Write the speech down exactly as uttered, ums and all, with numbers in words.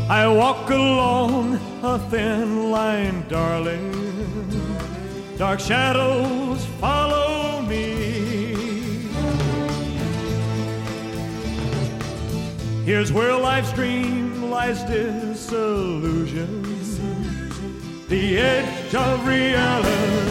I walk along a thin line, darling. Dark shadows follow me. Here's where life's dream lies disillusioned. The edge of reality.